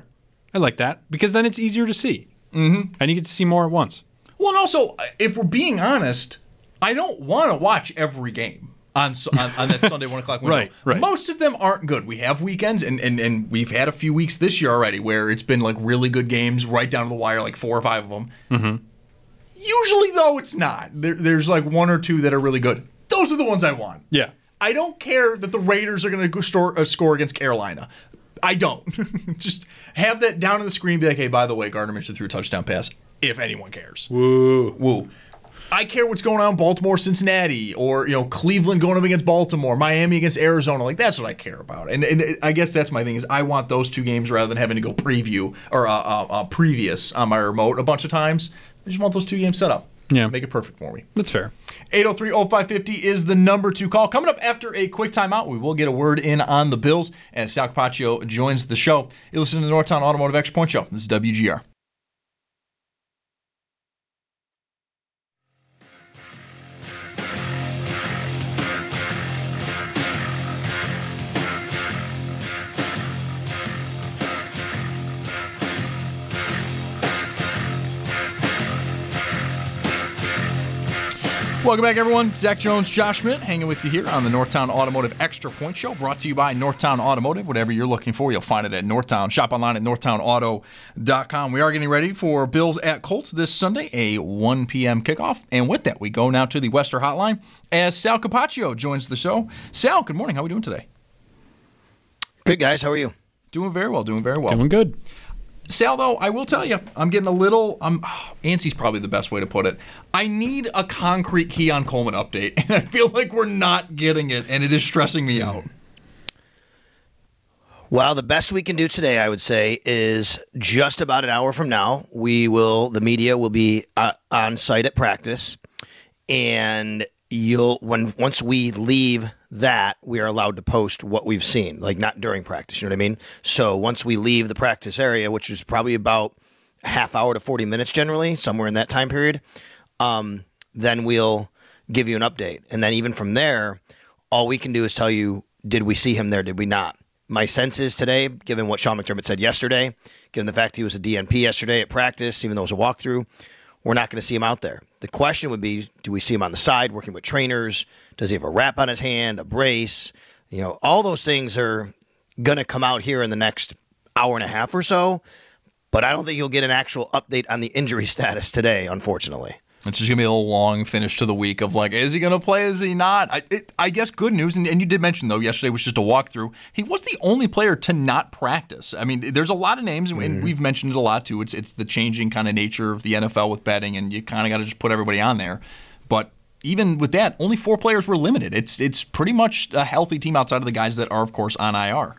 Speaker 3: I like that because then it's easier to see. Mm-hmm. And you get to see more at once.
Speaker 2: Well, and also, if we're being honest, I don't want to watch every game on on, on that Sunday one o'clock window.
Speaker 3: Right, right.
Speaker 2: Most of them aren't good. We have weekends, and, and, and we've had a few weeks this year already where it's been like really good games right down to the wire, like four or five of them. Mm-hmm. Usually, though, it's not. There, there's like one or two that are really good. Those are the ones I want.
Speaker 3: Yeah.
Speaker 2: I don't care that the Raiders are going to store uh, score against Carolina. I don't. Just have that down on the screen. Be like, hey, by the way, Gardner Minshew threw a touchdown pass. If anyone cares.
Speaker 3: Woo.
Speaker 2: Woo. I care what's going on in Baltimore, Cincinnati, or you know Cleveland going up against Baltimore, Miami against Arizona. Like that's what I care about, and, and I guess that's my thing is I want those two games rather than having to go preview or uh, uh, uh, previous on my remote a bunch of times. I just want those two games set up.
Speaker 3: Yeah,
Speaker 2: make it perfect for me.
Speaker 3: That's fair.
Speaker 2: eight oh three oh five fifty is the number to call. Coming up after a quick timeout, we will get a word in on the Bills as Sal Capaccio joins the show. You listen to the Northtown Automotive Extra Point Show. This is W G R. Welcome back, everyone. Zach Jones, Josh Schmidt, hanging with you here on the Northtown Automotive Extra Point Show, brought to you by Northtown Automotive. Whatever you're looking for, you'll find it at Northtown. Shop online at northtown auto dot com. We are getting ready for Bills at Colts this Sunday, a one p.m. kickoff. And with that, we go now to the Wester Hotline as Sal Capaccio joins the show. Sal, good morning. How are we doing today?
Speaker 4: Good, guys. How are you?
Speaker 2: Doing very well. Doing very well.
Speaker 3: Doing good.
Speaker 2: Sal, though, I will tell you, I'm getting a little, I'm, oh, antsy's probably the best way to put it. I need a concrete Keon Coleman update, and I feel like we're not getting it, and it is stressing me out.
Speaker 4: Well, the best we can do today, I would say, is just about an hour from now, we will, the media will be uh, on site at practice, and you'll, when once we leave that, we are allowed to post what we've seen, like not during practice, you know what I mean? So once we leave the practice area, which is probably about a half hour to forty minutes generally, somewhere in that time period, um, then we'll give you an update. And then even from there, all we can do is tell you, did we see him there, did we not? My sense is today, given what Sean McDermott said yesterday, given the fact he was a D N P yesterday at practice, even though it was a walkthrough, we're not going to see him out there. The question would be, do we see him on the side working with trainers? Does he have a wrap on his hand, a brace? You know, all those things are going to come out here in the next hour and a half or so. But I don't think you'll get an actual update on the injury status today, unfortunately.
Speaker 2: It's just going to be a little long finish to the week of like, is he going to play? Is he not? I, it, I guess good news, and, and you did mention, though, yesterday was just a walkthrough. He was the only player to not practice. I mean, there's a lot of names, and mm-hmm. we've mentioned it a lot, too. It's it's the changing kind of nature of the N F L with betting, and you kind of got to just put everybody on there. But even with that, only four players were limited. It's, it's pretty much a healthy team outside of the guys that are, of course, on I R.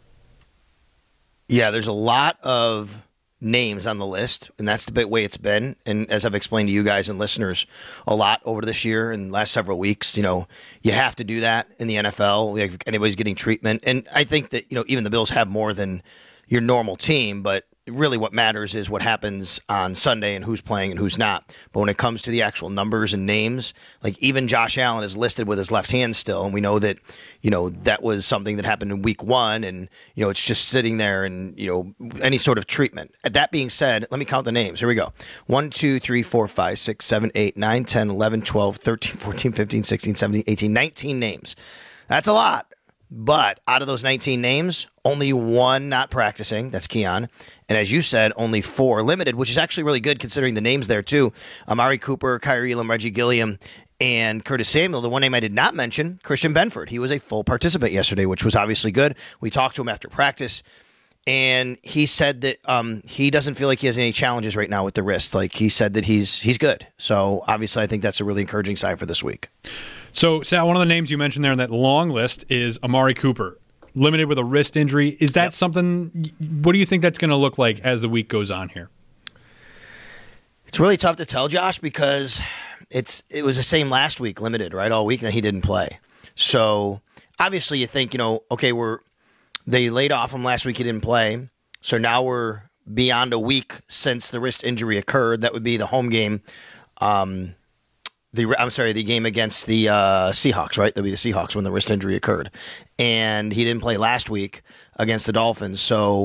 Speaker 4: Yeah, there's a lot of names on the list, and that's the way it's been. And as I've explained to you guys and listeners a lot over this year and last several weeks, you know, you have to do that in the N F L. If anybody's getting treatment, and I think that, you know, even the Bills have more than your normal team, but really what matters is what happens on Sunday and who's playing and who's not. But when it comes to the actual numbers and names, like even Josh Allen is listed with his left hand still, and we know that, you know, that was something that happened in week one, and, you know, it's just sitting there and, you know, any sort of treatment. That being said, let me count the names. Here we go. one, two, three, four, five, six, seven, eight, nine, ten, eleven, twelve, thirteen, fourteen, fifteen, sixteen, seventeen, eighteen, nineteen names. That's a lot. But out of those nineteen names, only one not practicing. That's Keon. And as you said, only four limited, which is actually really good considering the names there, too. Amari Cooper, Kyrie Elam, Reggie Gilliam, and Curtis Samuel. The one name I did not mention, Christian Benford. He was a full participant yesterday, which was obviously good. We talked to him after practice, and he said that um, he doesn't feel like he has any challenges right now with the wrist. Like, he said that he's he's good. So, obviously, I think that's a really encouraging sign for this week.
Speaker 3: So, Sal, one of the names you mentioned there in that long list is Amari Cooper, limited with a wrist injury. Is that yep. something, what do you think that's going to look like as the week goes on here?
Speaker 4: It's really tough to tell, Josh, because it's it was the same last week, limited, right, all week, that he didn't play. So, obviously, you think, you know, okay, we're they laid off him last week, he didn't play. So now we're beyond a week since the wrist injury occurred. That would be the home game. Um The, I'm sorry, the game against the uh, Seahawks, right? That'd be the Seahawks when the wrist injury occurred. And he didn't play last week against the Dolphins. So,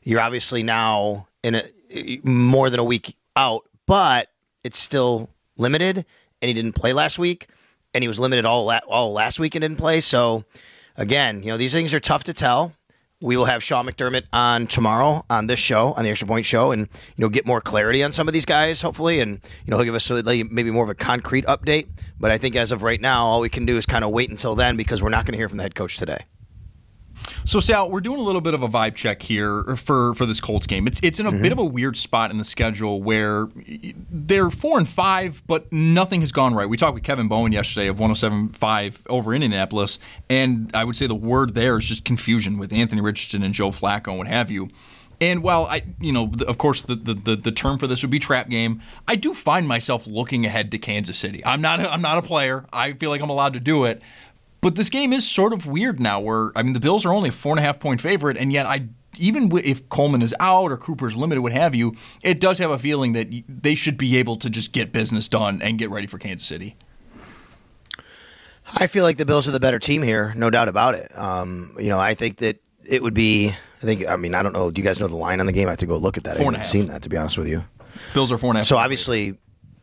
Speaker 4: You're obviously now in a more than a week out, but it's still limited, and he didn't play last week, and he was limited all la- all last week and didn't play. So, again, you know, these things are tough to tell. We will have Sean McDermott on tomorrow on this show, on the Extra Point Show, and you know, get more clarity on some of these guys, hopefully, and you know, he'll give us maybe more of a concrete update. But I think as of right now, all we can do is kind of wait until then because we're not going to hear from the head coach today.
Speaker 2: So, Sal, we're doing a little bit of a vibe check here for, for this Colts game. It's it's in a mm-hmm. bit of a weird spot in the schedule where they're four and five, but nothing has gone right. We talked with Kevin Bowen yesterday of one oh seven point five over in Indianapolis, and I would say the word there is just confusion with Anthony Richardson and Joe Flacco and what have you. And while I, you know, of course, the, the, the, the term for this would be trap game, I do find myself looking ahead to Kansas City. I'm not a, I'm not a player. I feel like I'm allowed to do it. But this game is sort of weird now where, I mean, the Bills are only a four and a half point favorite, and yet I even if Coleman is out or Cooper's limited, what have you, it does have a feeling that they should be able to just get business done and get ready for Kansas City.
Speaker 4: I feel like the Bills are the better team here, no doubt about it. Um, you know, I think that it would be, I think, I mean, I don't know, do you guys know the line on the game? I have to go look at that.
Speaker 2: Four
Speaker 4: I
Speaker 2: and
Speaker 4: haven't
Speaker 2: a half.
Speaker 4: seen that, to be honest with you.
Speaker 2: Bills are four and a half.
Speaker 4: So obviously,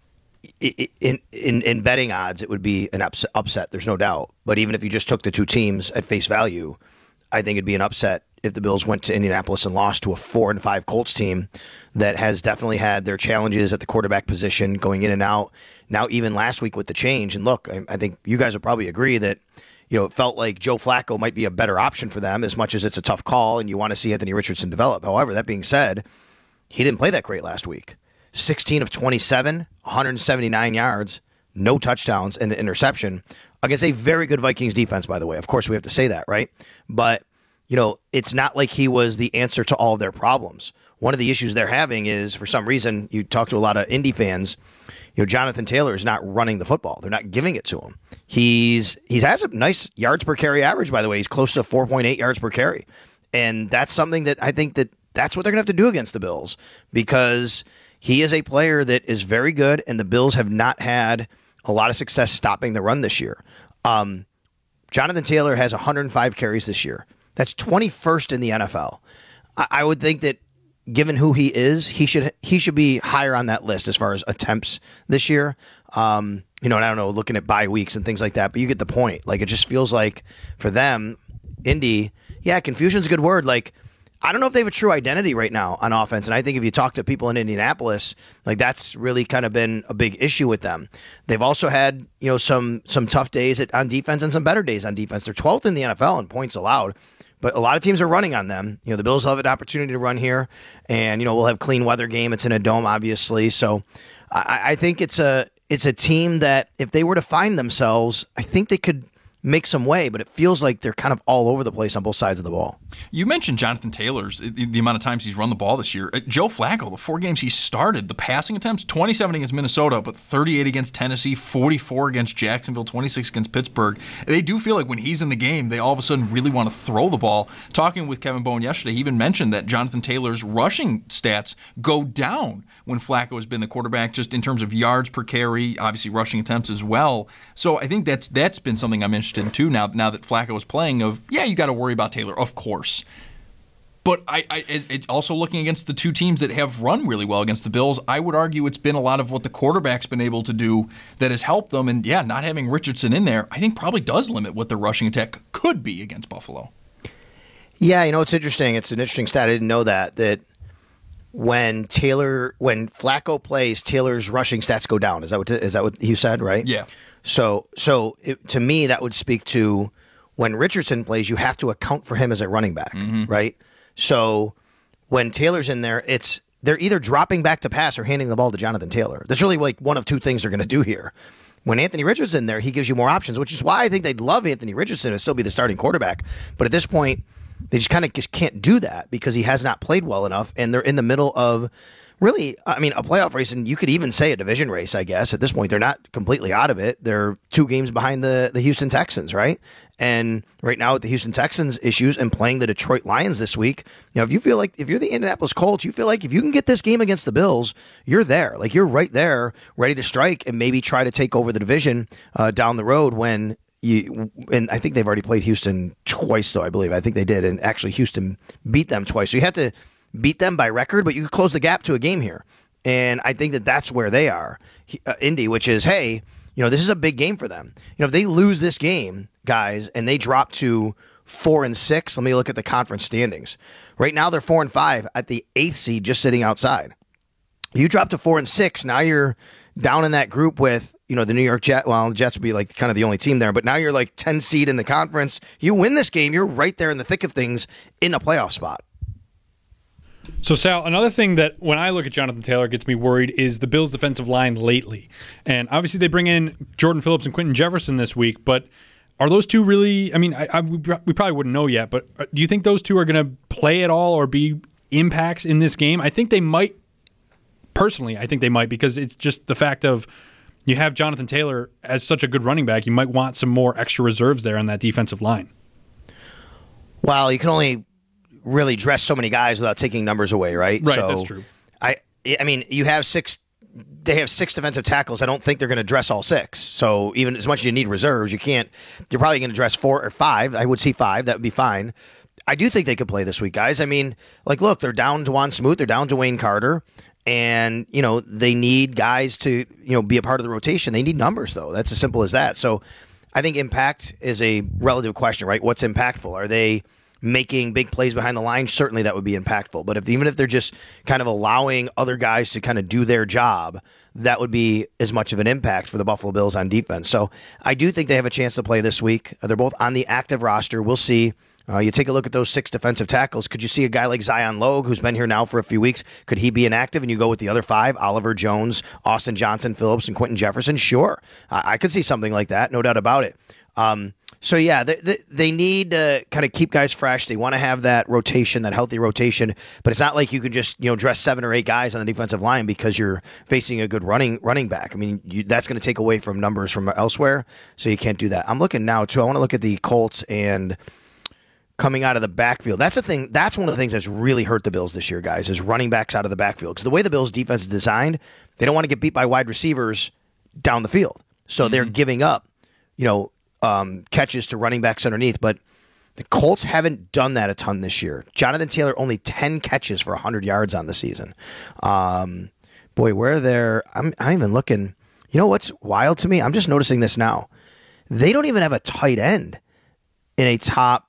Speaker 4: in, in in betting odds, it would be an upset, upset. There's no doubt. But even if you just took the two teams at face value, I think it'd be an upset if the Bills went to Indianapolis and lost to a four and five Colts team that has definitely had their challenges at the quarterback position going in and out. Now, even last week with the change, and look, I, I think you guys would probably agree that you know it felt like Joe Flacco might be a better option for them, as much as it's a tough call and you want to see Anthony Richardson develop. However, that being said, he didn't play that great last week. sixteen of twenty-seven, one hundred seventy-nine yards, no touchdowns, and an interception against a very good Vikings defense, by the way. Of course, we have to say that, right? But, you know, it's not like he was the answer to all of their problems. One of the issues they're having is, for some reason, you talk to a lot of Indy fans, you know, Jonathan Taylor is not running the football. They're not giving it to him. He's he has a nice yards per carry average, by the way. He's close to four point eight yards per carry. And that's something that I think that that's what they're going to have to do against the Bills, because he is a player that is very good, and the Bills have not had a lot of success stopping the run this year. Um, Jonathan Taylor has one hundred five carries this year. That's twenty-first in the N F L. I, I would think that given who he is, he should he should be higher on that list as far as attempts this year. Um, you know, and I don't know, looking at bye weeks and things like that, but you get the point. Like, it just feels like for them, Indy, yeah, confusion's a good word. Like, I don't know if they have a true identity right now on offense. And I think if you talk to people in Indianapolis, like that's really kind of been a big issue with them. They've also had, you know, some some tough days at, on defense and some better days on defense. They're twelfth in the N F L in points allowed, but a lot of teams are running on them. You know, the Bills will have an opportunity to run here, and, you know, we'll have clean weather game. It's in a dome, obviously. So I, I think it's a it's a team that if they were to find themselves, I think they could make some way, but it feels like they're kind of all over the place on both sides of the ball.
Speaker 2: You mentioned Jonathan Taylor's, the, the amount of times he's run the ball this year. Uh, Joe Flacco, the four games he started, the passing attempts, twenty-seven against Minnesota, but thirty-eight against Tennessee, forty-four against Jacksonville, twenty-six against Pittsburgh. They do feel like when he's in the game, they all of a sudden really want to throw the ball. Talking with Kevin Bowen yesterday, he even mentioned that Jonathan Taylor's rushing stats go down when Flacco has been the quarterback, just in terms of yards per carry, obviously rushing attempts as well. So I think that's that's been something I'm interested in too, now, now that Flacco is playing, of, yeah, you got to worry about Taylor, of course. But I, I it, also looking against the two teams that have run really well against the Bills, I would argue it's been a lot of what the quarterback's been able to do that has helped them. And, yeah, not having Richardson in there, I think probably does limit what their rushing attack could be against Buffalo.
Speaker 4: Yeah, you know, it's interesting. It's an interesting stat. I didn't know that, that when Taylor, when Flacco plays, Taylor's rushing stats go down. Is that what, is that what you said, right?
Speaker 2: Yeah.
Speaker 4: So, so it, to me, that would speak to when Richardson plays, you have to account for him as a running back, mm-hmm. right? So when Taylor's in there, it's they're either dropping back to pass or handing the ball to Jonathan Taylor. That's really like one of two things they're going to do here. When Anthony Richardson's in there, he gives you more options, which is why I think they'd love Anthony Richardson to still be the starting quarterback. But at this point, they just kind of just can't do that because he has not played well enough, and they're in the middle of really, I mean, a playoff race, and you could even say a division race, I guess. At this point, they're not completely out of it. They're two games behind the, the Houston Texans, right? And right now with the Houston Texans issues and playing the Detroit Lions this week, you know, if you feel like, if you're the Indianapolis Colts, you feel like if you can get this game against the Bills, you're there. Like, you're right there, ready to strike and maybe try to take over the division uh, down the road when you, and I think they've already played Houston twice, though, I believe. I think they did, and actually Houston beat them twice. So you have to beat them by record, but you could close the gap to a game here. And I think that that's where they are, uh, Indy, which is, hey, you know, this is a big game for them. You know, if they lose this game, guys, and they drop to four and six, let me look at the conference standings. Right now, they're four and five at the eighth seed, just sitting outside. You drop to four and six, now you're down in that group with, you know, the New York Jets. Well, the Jets would be like kind of the only team there, but now you're like ten seed in the conference. You win this game, you're right there in the thick of things in a playoff spot.
Speaker 3: So, Sal, another thing that when I look at Jonathan Taylor gets me worried is the Bills' defensive line lately. And obviously they bring in Jordan Phillips and Quentin Jefferson this week, but are those two really, I mean, I, I, we probably wouldn't know yet, but do you think those two are going to play at all or be impacts in this game? I think they might. Personally, I think they might, because it's just the fact of you have Jonathan Taylor as such a good running back. You might want some more extra reserves there on that defensive line.
Speaker 4: Well, you can only really dress so many guys without taking numbers away, right?
Speaker 3: Right,
Speaker 4: so,
Speaker 3: that's true.
Speaker 4: I, I mean, you have six. They have six defensive tackles. I don't think they're going to dress all six. So even as much as you need reserves, you can't. You're probably going to dress four or five. I would see five. That would be fine. I do think they could play this week, guys. I mean, like, look, they're down Dwan Smoot. They're down Dwayne Carter. And, you know, they need guys to, you know, be a part of the rotation. They need numbers, though. That's as simple as that. So I think impact is a relative question, right? What's impactful? Are they making big plays behind the line? Certainly that would be impactful. But if even if they're just kind of allowing other guys to kind of do their job, that would be as much of an impact for the Buffalo Bills on defense. So I do think they have a chance to play this week. They're both on the active roster. We'll see. Uh, you take a look at those six defensive tackles. Could you see a guy like Zion Logue, who's been here now for a few weeks? Could he be inactive and you go with the other five, Oliver Jones, Austin Johnson, Phillips, and Quentin Jefferson? Sure. Uh, I could see something like that, no doubt about it. Um, so, yeah, they, they, they need to kind of keep guys fresh. They want to have that rotation, that healthy rotation, but it's not like you can just, you know, dress seven or eight guys on the defensive line because you're facing a good running running back. I mean, you, that's going to take away from numbers from elsewhere, so you can't do that. I'm looking now, too. I want to look at the Colts and coming out of the backfield. That's a thing. That's one of the things that's really hurt the Bills this year, guys, is running backs out of the backfield. Because the way the Bills' defense is designed, they don't want to get beat by wide receivers down the field. So mm-hmm. they're giving up, you know, um, catches to running backs underneath. But the Colts haven't done that a ton this year. Jonathan Taylor, only ten catches for one hundred yards on the season. Um, boy, where they're, I'm, I'm even looking. You know what's wild to me? I'm just noticing this now. They don't even have a tight end in a top.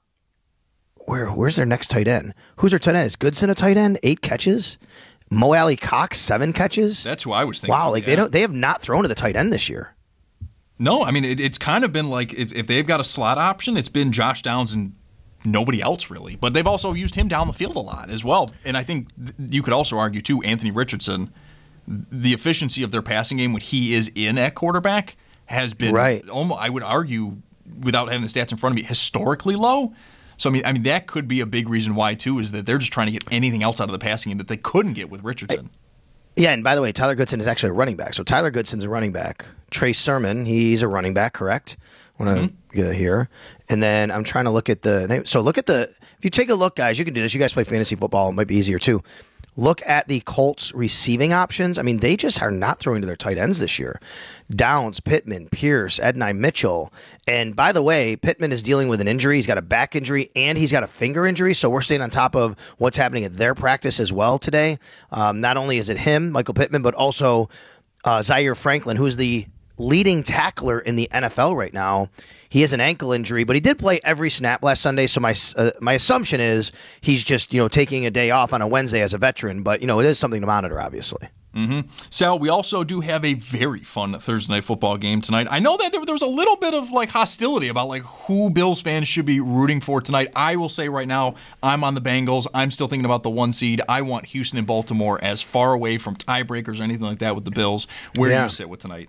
Speaker 4: Where where's their next tight end? Who's their tight end? Is Goodson a tight end? Eight catches. Mo Alley Cox, seven catches.
Speaker 2: That's who I was thinking.
Speaker 4: Wow, like
Speaker 2: yeah.
Speaker 4: they don't they have not thrown to the tight end this year.
Speaker 2: No, I mean it, it's kind of been like if, if they've got a slot option, it's been Josh Downs and nobody else really. But they've also used him down the field a lot as well. And I think th- you could also argue too, Anthony Richardson, the efficiency of their passing game when he is in at quarterback has been
Speaker 4: right.
Speaker 2: almost, I would argue, without having the stats in front of me, historically low. So, I mean, I mean that could be a big reason why, too, is that they're just trying to get anything else out of the passing game that they couldn't get with Richardson.
Speaker 4: Yeah, and by the way, Tyler Goodson is actually a running back. So Tyler Goodson's a running back. Trey Sermon, he's a running back, correct? I want to mm-hmm. get it here. And then I'm trying to look at the – so look at the – if you take a look, guys, you can do this. You guys play fantasy football. It might be easier, too. Look at the Colts receiving options. I mean, they just are not throwing to their tight ends this year. Downs, Pittman, Pierce, Ednai Mitchell. And by the way, Pittman is dealing with an injury. He's got a back injury and he's got a finger injury. So we're staying on top of what's happening at their practice as well today. Um, not only is it him, Michael Pittman, but also uh, Zaire Franklin, who's the leading tackler in the N F L right now. He has an ankle injury, but he did play every snap last Sunday. So my uh, my assumption is he's just, you know, taking a day off on a Wednesday as a veteran. But, you know, it is something to monitor, obviously.
Speaker 2: Mm-hmm. Sal, we also do have a very fun Thursday night football game tonight. I know that there, there was a little bit of like hostility about like who Bills fans should be rooting for tonight. I will say right now, I'm on the Bengals. I'm still thinking about the one seed. I want Houston and Baltimore as far away from tiebreakers or anything like that with the Bills. Where yeah. do you sit with tonight?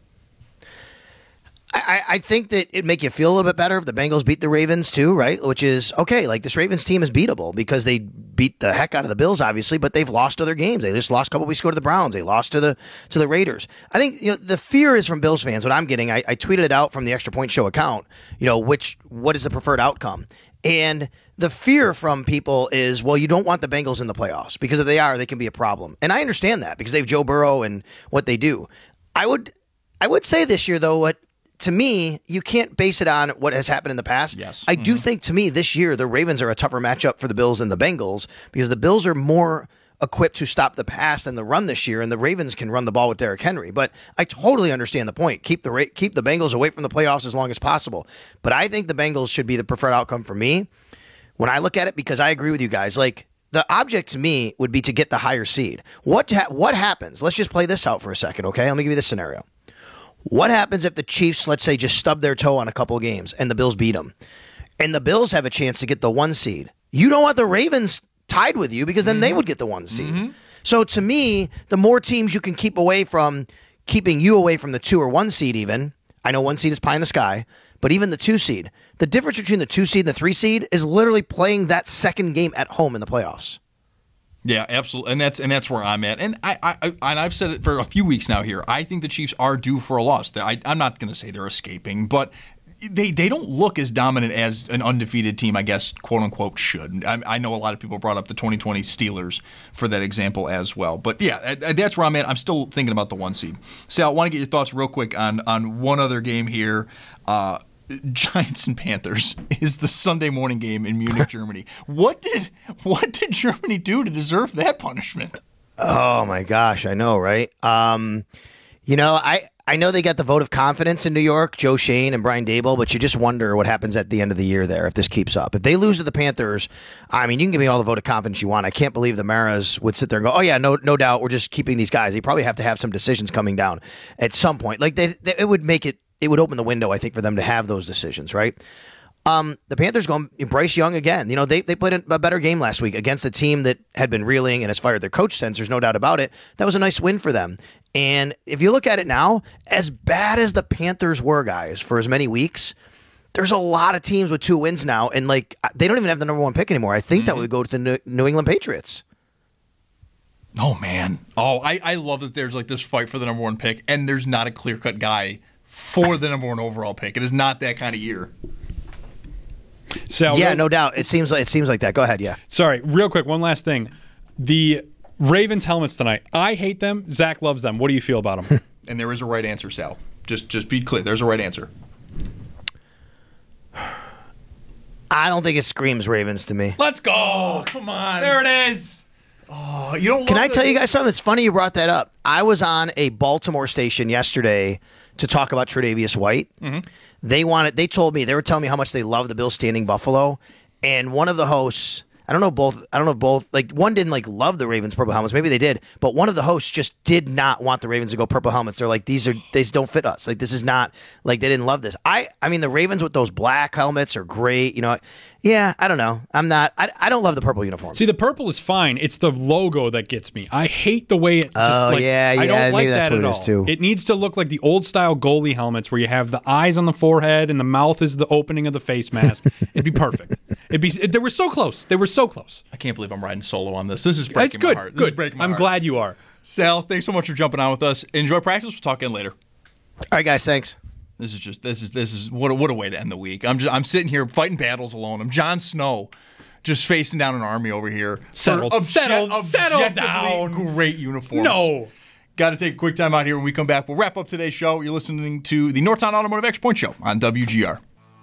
Speaker 4: I, I think that it'd make you feel a little bit better if the Bengals beat the Ravens too, right? Which is, okay, like this Ravens team is beatable because they beat the heck out of the Bills, obviously, but they've lost other games. They just lost a couple weeks ago to the Browns. They lost to the to the Raiders. I think, you know, the fear is from Bills fans. What I'm getting, I, I tweeted it out from the Extra Point Show account, you know, which what is the preferred outcome? And the fear from people is, well, you don't want the Bengals in the playoffs because if they are, they can be a problem. And I understand that because they have Joe Burrow and what they do. I would I would say this year, though, what to me, you can't base it on what has happened in the past.
Speaker 2: Yes.
Speaker 4: I do
Speaker 2: mm-hmm.
Speaker 4: think, to me, this year, the Ravens are a tougher matchup for the Bills than the Bengals because the Bills are more equipped to stop the pass and the run this year, and the Ravens can run the ball with Derrick Henry. But I totally understand the point. Keep the Ra- keep the Bengals away from the playoffs as long as possible. But I think the Bengals should be the preferred outcome for me when I look at it, because I agree with you guys. Like, the object to me would be to get the higher seed. What ha- what happens? Let's just play this out for a second, okay? Let me give you this scenario. What happens if the Chiefs, let's say, just stub their toe on a couple of games and the Bills beat them, and the Bills have a chance to get the one seed? You don't want the Ravens tied with you, because then mm-hmm. they would get the one seed. Mm-hmm. So to me, the more teams you can keep away from, keeping you away from the two or one seed even, I know one seed is pie in the sky, but even the two seed, the difference between the two seed and the three seed is literally playing that second game at home in the playoffs.
Speaker 2: Yeah, absolutely, and that's and that's where I'm at. And I, I, and I've said it for a few weeks now here. I think the Chiefs are due for a loss. I, I'm not going to say they're escaping, but they they don't look as dominant as an undefeated team, I guess, quote unquote, should. I, I know a lot of people brought up the twenty twenty Steelers for that example as well. But yeah, that's where I'm at. I'm still thinking about the one seed. Sal, I want to get your thoughts real quick on on one other game here. Uh, Giants and Panthers is the Sunday morning game in Munich, Germany. What did what did Germany do to deserve that punishment?
Speaker 4: Oh my gosh, I know, right? Um, you know, I I know they got the vote of confidence in New York, Joe Shane and Brian Daboll, but you just wonder what happens at the end of the year there if this keeps up. If they lose to the Panthers, I mean, you can give me all the vote of confidence you want. I can't believe the Maras would sit there and go, "Oh yeah, no, no doubt, we're just keeping these guys." They probably have to have some decisions coming down at some point. Like they, they it would make it. It would open the window, I think, for them to have those decisions, right? Um, the Panthers going Bryce Young again. You know, they they played a better game last week against a team that had been reeling and has fired their coach since. There's no doubt about it. That was a nice win for them. And if you look at it now, as bad as the Panthers were, guys, for as many weeks, there's a lot of teams with two wins now, and like they don't even have the number one pick anymore. I think mm-hmm. that would go to the New England Patriots.
Speaker 2: Oh man! Oh, I, I love that there's like this fight for the number one pick, and there's not a clear cut guy for the number one overall pick. It is not that kind of year.
Speaker 4: So yeah, no doubt. It seems like it seems like that. Go ahead. Yeah.
Speaker 3: Sorry, real quick. One last thing. The Ravens helmets tonight. I hate them. Zach loves them. What do you feel about them?
Speaker 2: And there is a right answer, Sal. Just just be clear. There's a right answer.
Speaker 4: I don't think it screams Ravens to me.
Speaker 2: Let's go. Oh, come on.
Speaker 3: There it is.
Speaker 2: Oh, you don't.
Speaker 4: Can I
Speaker 2: the-
Speaker 4: tell you guys something? It's funny you brought that up. I was on a Baltimore station yesterday to talk about Tre'Davious White. Mm-hmm. They wanted. They told me they were telling me how much they love the Bills standing Buffalo, and one of the hosts. I don't know both. I don't know both. Like one didn't like love the Ravens purple helmets. Maybe they did, but one of the hosts just did not want the Ravens to go purple helmets. They're like, these are these don't fit us. Like this is not like they didn't love this. I I mean the Ravens with those black helmets are great. You know, yeah. I don't know. I'm not. I, I don't love the purple uniforms.
Speaker 3: See, the purple is fine. It's the logo that gets me. I hate the way it. Just,
Speaker 4: oh
Speaker 3: like,
Speaker 4: yeah, yeah.
Speaker 3: I don't like
Speaker 4: maybe that's
Speaker 3: that
Speaker 4: what
Speaker 3: at
Speaker 4: it
Speaker 3: all.
Speaker 4: is too.
Speaker 3: It needs to look like the old style goalie helmets where you have the eyes on the forehead and the mouth is the opening of the face mask. It'd be perfect. It'd be. It, they were so close. They were so close.
Speaker 2: I can't believe I'm riding solo on this. This is breaking
Speaker 3: That's good.
Speaker 2: my heart. This
Speaker 3: Good.
Speaker 2: is breaking my
Speaker 3: I'm
Speaker 2: heart.
Speaker 3: glad you are.
Speaker 2: Sal, thanks so much for jumping on with us. Enjoy practice. We'll talk again later.
Speaker 4: All right, guys. Thanks.
Speaker 2: This is just this is this is what a, what a way to end the week. I'm just I'm sitting here fighting battles alone. I'm Jon Snow, just facing down an army over here.
Speaker 3: Settled.
Speaker 2: Obje-
Speaker 3: Settled. Settle
Speaker 2: objectively
Speaker 3: down.
Speaker 2: Great uniforms.
Speaker 3: No.
Speaker 2: Got to take a quick time out here. When we come back, we'll wrap up today's show. You're listening to the Northtown Automotive Extra Point Show on W G R.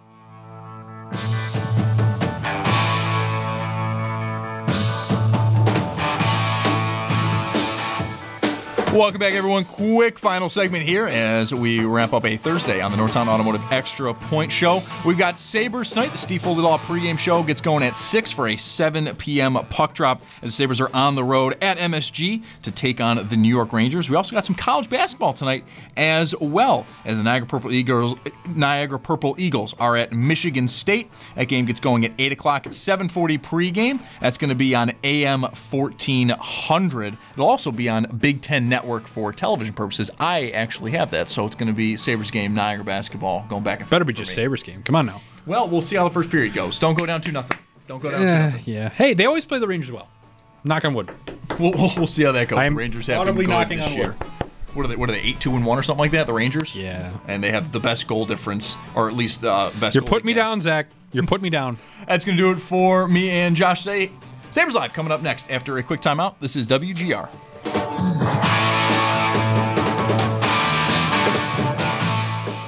Speaker 2: Welcome back, everyone. Quick final segment here as we wrap up a Thursday on the Northtown Automotive Extra Point Show. We've got Sabres tonight. The Steve Foley Law pregame show gets going at six for a seven p.m. puck drop as the Sabres are on the road at M S G to take on the New York Rangers. We also got some college basketball tonight as well as the Niagara Purple Eagles, Niagara Purple Eagles are at Michigan State. That game gets going at eight o'clock, seven forty pregame. That's going to be on A M fourteen hundred. It'll also be on Big Ten Network. For television purposes. I actually have that, so it's going to be Sabres game, Niagara basketball, going back and forth.
Speaker 3: Better be just me. Sabres game. Come on now.
Speaker 2: Well, we'll see how the first period goes. Don't go down two nothing. Don't go down
Speaker 3: uh,
Speaker 2: two nothing.
Speaker 3: Yeah. Hey, they always play the Rangers well. Knock on wood.
Speaker 2: We'll, we'll, we'll see how that goes.
Speaker 3: I'm
Speaker 2: the Rangers have been
Speaker 3: audibly
Speaker 2: good
Speaker 3: knocking
Speaker 2: this
Speaker 3: on
Speaker 2: year.
Speaker 3: wood.
Speaker 2: What are they? What are they? Eight two and one or something like that. The Rangers.
Speaker 3: Yeah.
Speaker 2: And they have the best goal difference, or at least the uh, best.
Speaker 3: You're
Speaker 2: goals
Speaker 3: putting me
Speaker 2: against.
Speaker 3: down, Zach. You're putting me down.
Speaker 2: That's going to do it for me and Josh today. Sabres Live coming up next after a quick timeout. This is W G R.